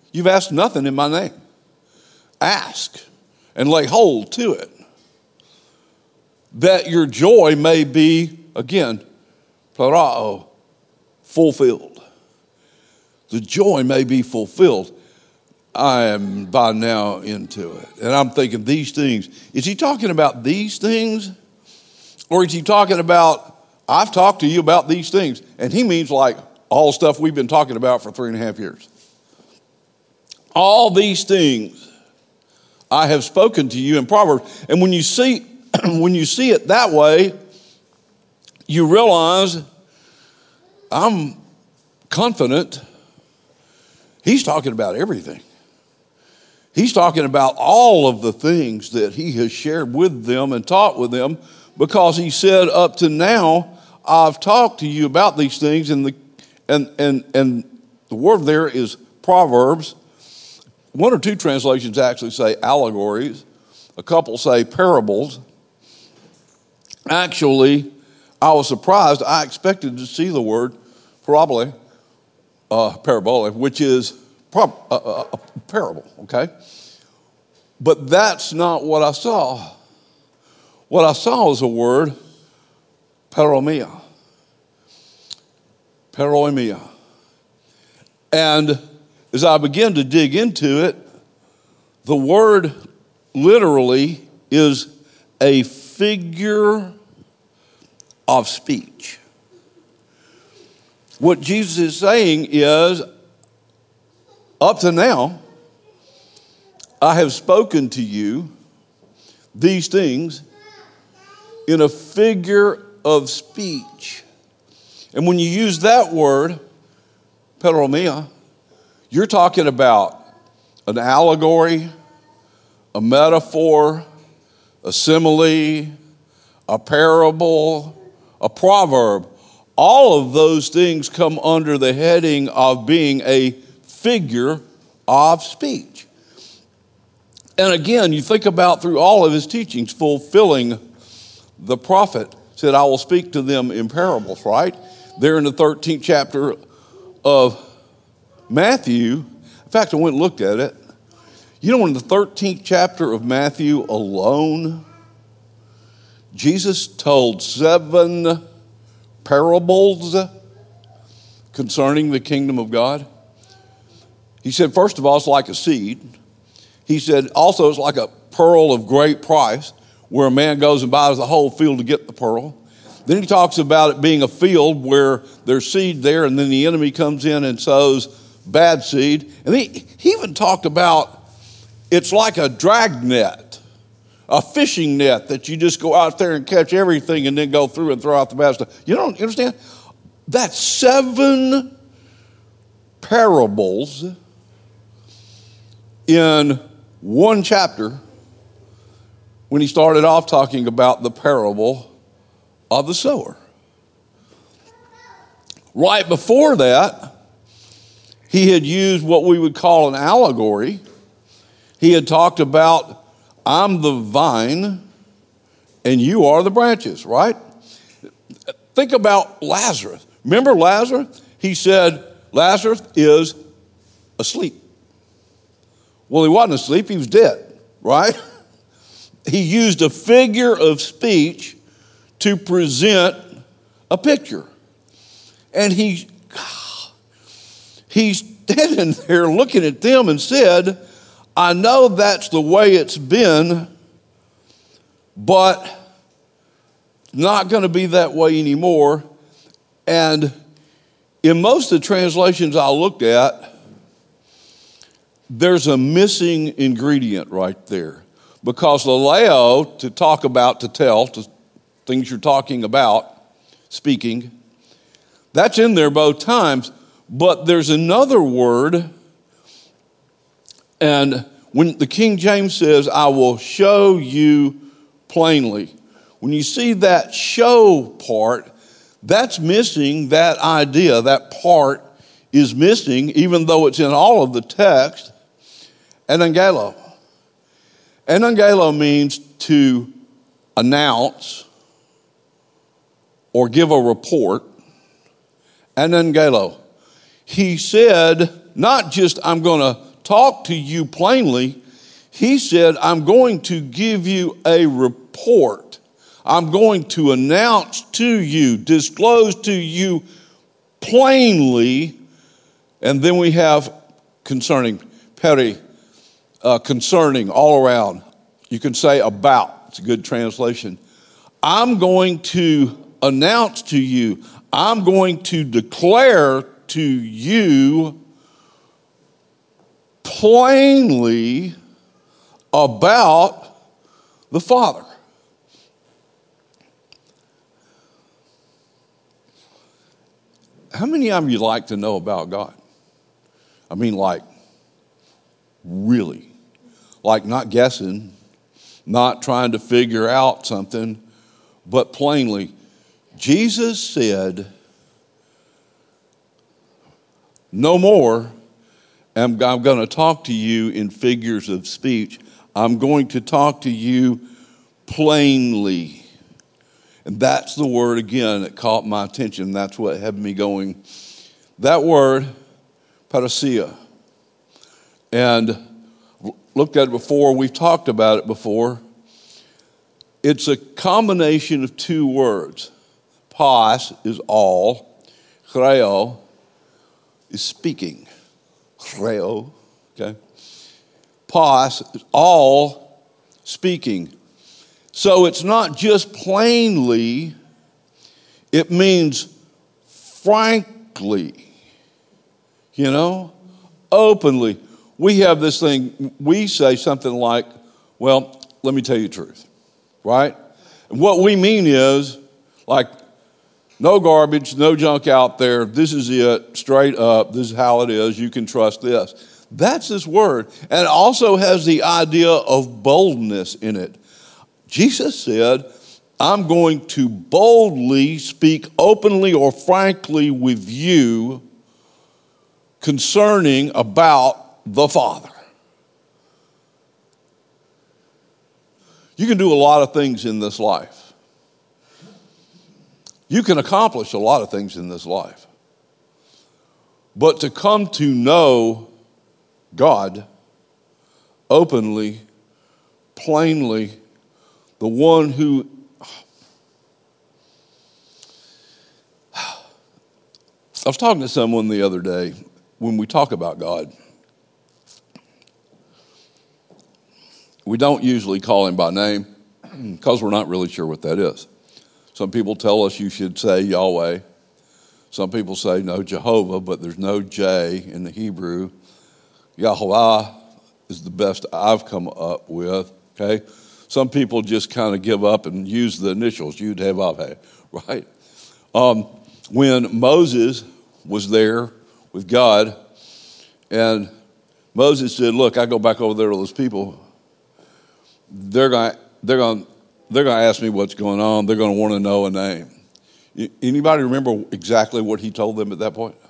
You've asked nothing in my name. Ask and lay hold to it, that your joy may be, again, parao, fulfilled. The joy may be fulfilled. I am by now into it. And I'm thinking these things. Is he talking about these things? Or is he talking about, I've talked to you about these things? And he means like all stuff we've been talking about for 3.5 years. All these things I have spoken to you in Proverbs. And when you see it that way, you realize I'm confident he's talking about everything. He's talking about all of the things that he has shared with them and taught with them, because he said, up to now, I've talked to you about these things, and the word there is Proverbs. One or two translations actually say allegories. A couple say parables. Actually, I was surprised. I expected to see the word probably parabole, which is a parable, okay? But that's not what I saw. What I saw was a word, paroimia. Paroimia. And as I began to dig into it, the word literally is a figure of speech. What Jesus is saying is, up to now, I have spoken to you these things in a figure of speech. And when you use that word, paroimia, you're talking about an allegory, a metaphor, a simile, a parable, a proverb. All of those things come under the heading of being a figure of speech. And again, you think about through all of his teachings, fulfilling the prophet said, I will speak to them in parables, right? There in the 13th chapter of Matthew. In fact, I went and looked at it. You know, in the 13th chapter of Matthew alone, Jesus told 7 parables concerning the kingdom of God. He said, first of all, it's like a seed. He said, also, it's like a pearl of great price, where a man goes and buys the whole field to get the pearl. Then he talks about it being a field where there's seed there, and then the enemy comes in and sows bad seed. And he even talked about it's like a drag net, a fishing net that you just go out there and catch everything and then go through and throw out the bad stuff. You don't understand? That's 7 parables in one chapter, when he started off talking about the parable of the sower. Right before that, he had used what we would call an allegory. He had talked about, I'm the vine and you are the branches, right? Think about Lazarus. Remember Lazarus? He said, Lazarus is asleep. Well, he wasn't asleep, he was dead, right? He used a figure of speech to present a picture. And he's standing there looking at them and said, I know that's the way it's been, but not going to be that way anymore. And in most of the translations I looked at, there's a missing ingredient right there. Because the leo, to talk about, to tell, to things you're talking about, speaking, that's in there both times. But there's another word, and when the King James says, I will show you plainly. When you see that show part, that's missing that idea. That part is missing, even though it's in all of the text. Anangelo. Anangelo means to announce or give a report. Anangelo. He said, not just I'm going to talk to you plainly. He said, I'm going to give you a report. I'm going to announce to you, disclose to you plainly. And then we have concerning, concerning all around. You can say about. It's a good translation. I'm going to announce to you. I'm going to declare to you plainly about the Father. How many of you like to know about God? I mean, like, really. Like, not guessing, not trying to figure out something, but plainly. Jesus said, no more am I'm going to talk to you in figures of speech. I'm going to talk to you plainly. And that's the word, again, that caught my attention. That's what had me going. That word, parousia. And looked at it before. We've talked about it before. It's a combination of two words. Pas is all. Chreo is speaking. Chreo, okay? Pas is all speaking. So it's not just plainly, it means frankly, openly. We have this thing, we say something like, well, let me tell you the truth, right? And what we mean is, like, no garbage, no junk out there, this is it, straight up, this is how it is, you can trust this. That's this word. And it also has the idea of boldness in it. Jesus said, I'm going to boldly speak openly or frankly with you concerning about the Father. You can do a lot of things in this life. You can accomplish a lot of things in this life. But to come to know God openly, plainly, the one who, I was talking to someone the other day when we talk about God. We don't usually call him by name because we're not really sure what that is. Some people tell us you should say Yahweh. Some people say no, Jehovah, but there's no J in the Hebrew. Yahweh is the best I've come up with, okay? Some people just kind of give up and use the initials, Yud, He, Vav, He, right? When Moses was there with God, and Moses said, look, I go back over there to those people. They're going to ask me what's going on. They're going to want to know a name. Anybody remember exactly what he told them at that point?